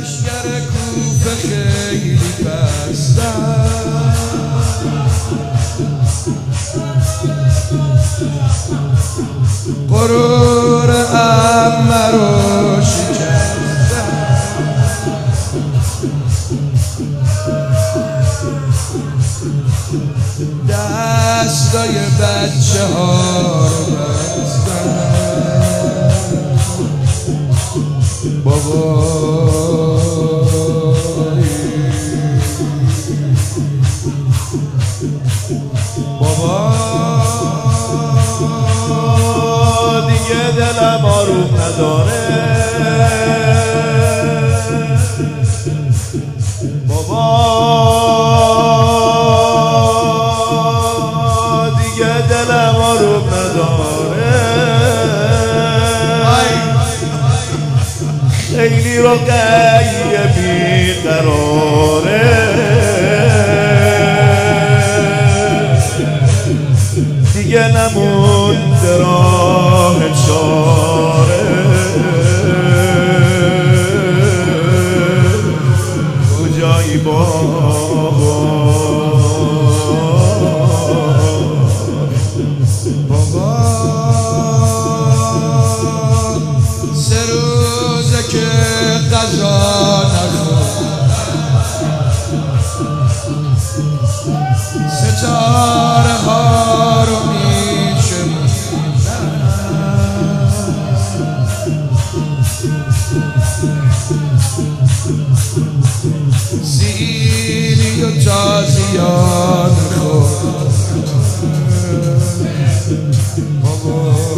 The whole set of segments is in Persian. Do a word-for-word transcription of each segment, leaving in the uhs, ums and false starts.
لشکر کوفه خیلی پستن، غرور عمه رو شکستن، دستای بچه ها رو بستن. بابایی بابا دیگه دلم آروم نداره، بابا دیگه دلم آروم نداره، خیلی رو قیه بیقراره، دیگه نمونده راه چاره، کجایی بابا بابا سه روزه که غذا نخورد، ستاره ها رو میشمردم، سیری و تازیان خورد، بابا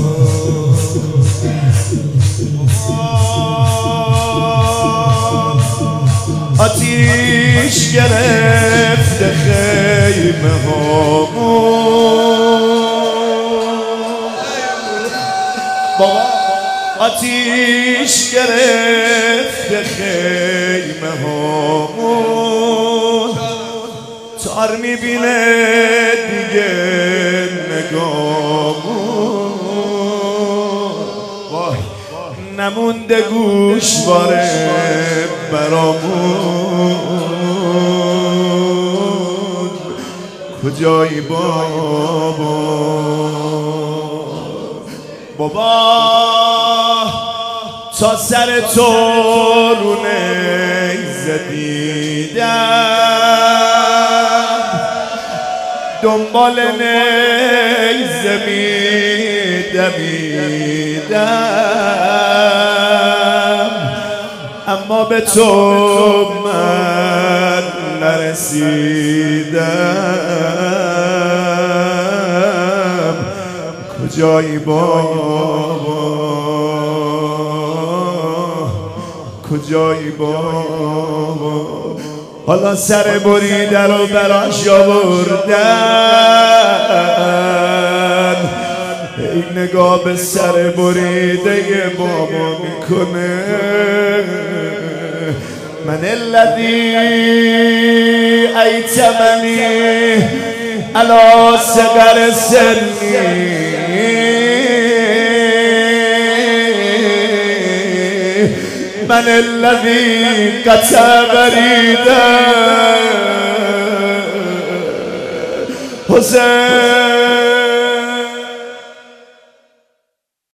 آتیش گرفته خیمه هامون، بابا آتیش گرفته خیمه هامون، تار میبینه دیگه نگامون، وای نمونده گوشواره برامون، کجایی بابا بابا تا سر تو رو نیزه دیدم، دنبال نیزه میدمیدم، اما به تو من نرسیدم، کجایی بابا کجایی بابا، حالا سر بریده رو براش آوردن، ای نگاه به سر بریده بابا میکنه، من الذی ایتمنی علی صغر سنی، من الذی قطع بریده حسین